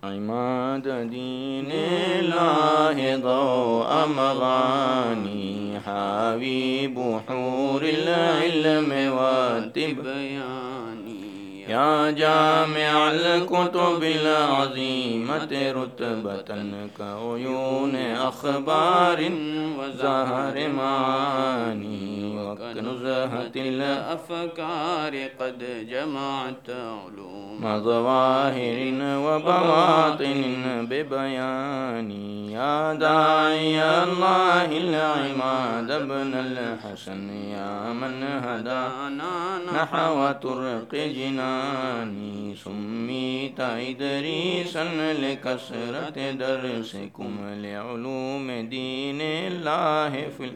عماد دين الله ضوء مغاني حاوي بحور العلم والتبيان يا جامع الكتب العظيمة رتبة كعيون أخبار وزهر معاني وكنزهة الأفكار قد جمعت علوم ظواهر وبواطن ببيان يا داعي الله العماد ابن الحسن يا من هدانا نحو طرق جناني سميت إدريسا لكثرة درسكم لعلوم دين الله في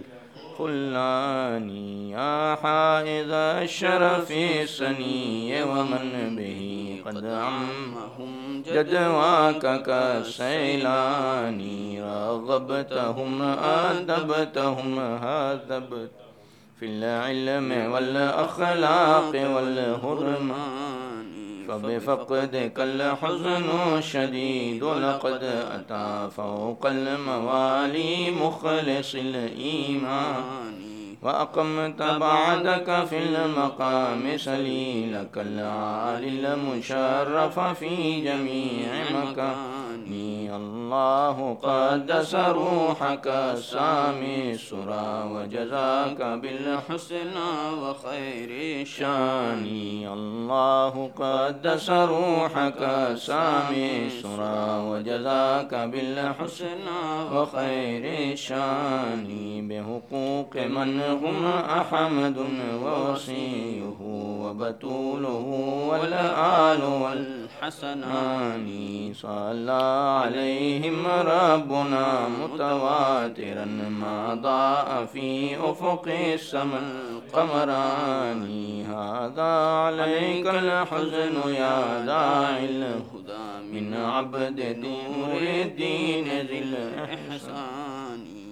الخلان يا حائز الشرف السني ومن به قد عمهم جدواك كالسيلان رغبتهم أدبتهم هذبت في العلم والأخلاق والهرمان فبفقدك الحزن شديد لقد أتى فوق الموالي مخلص الإيمان وأقمت بعدك في المقام سليلك العالي المشرف في جميع مكاني الله قدس روحك السامي السرى وجزاك بالحسنى وخير الشان الله قدس روحك السامي السرى وجزاك بالحسنى وخير الشان بحقوق من هم أحمد ووصيه وبتوله والآل والحسنان صلى عليهم ربنا متواترا ما ضاء في أفق السماء القمران هذا عليك الحزن يا داعي الهدى من عبد نور الدين ذي الإحسان